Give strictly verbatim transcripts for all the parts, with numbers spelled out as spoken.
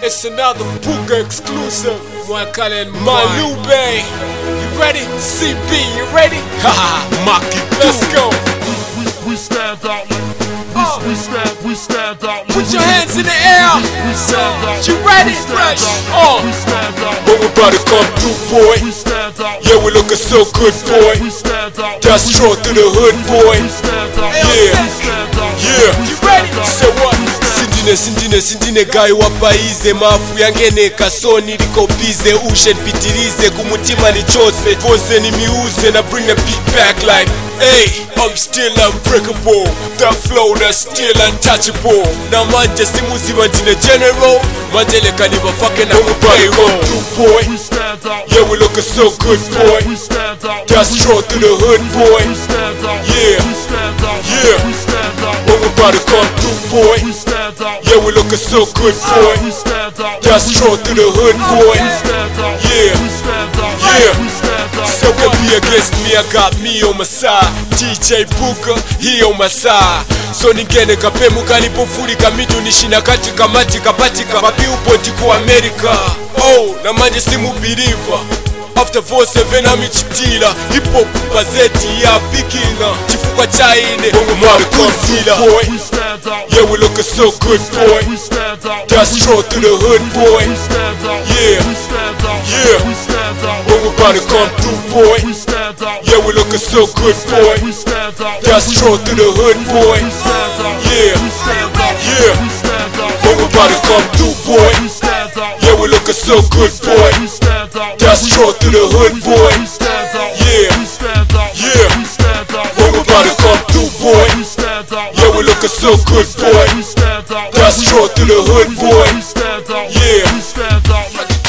It's another Puka exclusive. Mwakale Malube. You ready? C B, you ready? Haha, Maki. Let's go. We, we, we stand out like we, uh. we stand, we stand out. Put your hands in the air. We, we stand out. You ready? Fresh. Oh. We stand out. But we about to come through, boy. We stand out. Yeah, we looking so good, boy. We stand out. That's strong through the hood, boy. We stand out. Yeah. We stand out. Yeah. You ready? Say what? Sindine, sindine, sindine gai wapaize mafu yangene kasoni liko bize ushe npitirize kumutima ni chose pose ni miuze na bring the beat back like hey, I'm still unbreakable. That flow that's still untouchable. Na manje simuzima ndine general manjele kaniba fucking na payroll. Boy, we stand out. Yeah, we looking so good, boy. We stand out. That's strong through the hood, boy. We stand out. Yeah. We stand out. Yeah. We stand out. When we about to come through, boy. We stand out. Yeah, we looking so good, boy. We stand out. That's strong through the hood, boy. We stand out. Yeah. We stand out. Yeah. We stand out. So can be against me, I got me on my side. D J Puka, he on my side. So ningene kapemuka nipofurika mitu nishina katika matika patika mabillboard ku America. Oh, na manje simu believer. After four seven amichitila hip hop bazeti ya vikinga chifuka chaine bongo mwari concealer boy. We stand out. Yeah, we looking so good, boy. We stand out. That's strong through the hood, boy. We stand out. Yeah. We stand out. Yeah. We stand out. When we about to come through, boy. We stand out. Yeah, we looking so good, boy. We stand out. That's strong through the hood, boy. We stand out. Yeah. We stand out. Yeah. We stand out. When we about to come through, boy. We stand out. Yeah, we looking so good, boy. We stand out. That's strong through the hood, boy. We stand out. Yeah. We stand out. Yeah. We stand out. When we about to come through, boy. We stand out. Yeah, we looking so good, boy. We stand out. That's strong through the hood, boy. We stand out. Yeah. We stand out.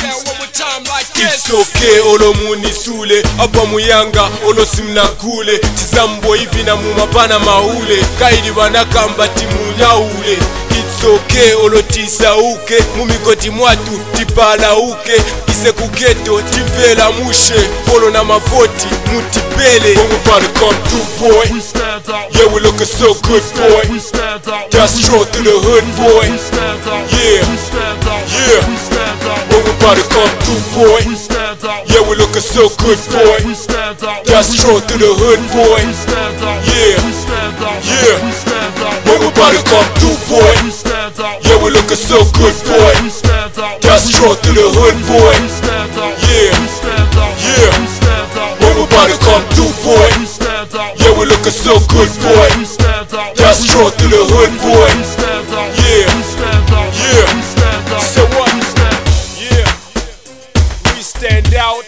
It's okay, olo munisule apa muyanga, olo simnakule tizambo hivi na mumapana maule kaidi wanakamba timunyaule. It's okay, olo tisauke mumikoti mwatu tipalauke kise kugeto timvela mushe olo na mavoti mutipele. When we about to come through, boy. We stand out. Yeah, we looking so good, boy. We stand out. That's strong through the hood, boy. We stand out. Yeah. We stand out. Yeah. We stand out. When we about to come through, boy. We stand out. Yeah, we looking so good, boy. We stand out. That's strong through the hood, boy. We stand out. Yeah. We stand out. Yeah. We stand out. When we about to come through, boy. We stand out. Yeah, we looking so good, boy. We stand out. That's strong through the hood, boy. We stand out. Yeah. We stand out. Yeah. We stand out. When we about to come through, boy. We stand out. Yeah, we looking so good, boy. We stand out. That's strong through the hood, boy. We stand out. Yeah. We stand out. Yeah. We stand out. So what? We stand out. Yeah. We stand out.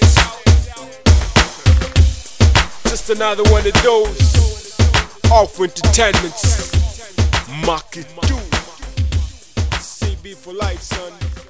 Just another one of those off entertainments. Mock it do. C B for life, son.